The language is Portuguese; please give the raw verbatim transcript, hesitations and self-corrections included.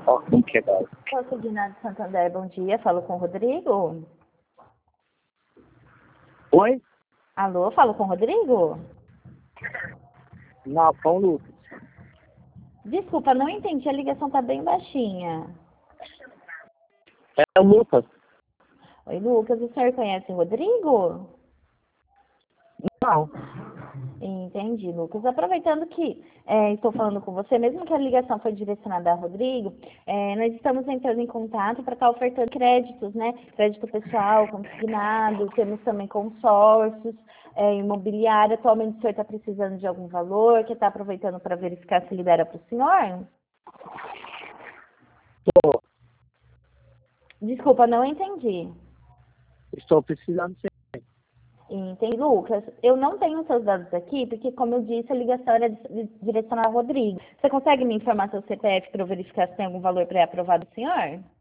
Ó, como que é, cara? Posso Guinado de Santander, bom dia. Falo com o Rodrigo. Oi? Alô, falo com o Rodrigo? Não, São Lucas. Desculpa, não entendi. A ligação tá bem baixinha. É o Lucas? Oi, Lucas. O senhor conhece o Rodrigo? Não. Entendi, Lucas. Aproveitando que é, estou falando com você, mesmo que a ligação foi direcionada a Rodrigo, é, nós estamos entrando em contato para estar ofertando créditos, né? Crédito pessoal, consignado, temos também consórcios, é, imobiliário. Atualmente o senhor está precisando de algum valor, que está aproveitando para verificar se libera para o senhor? Tô. Desculpa, não entendi. Estou precisando sim. Entendi, Lucas. Eu não tenho seus dados aqui, porque, como eu disse, a ligação era direcionada ao Rodrigo. Você consegue me informar seu C P F para eu verificar se tem algum valor pré-aprovado do senhor?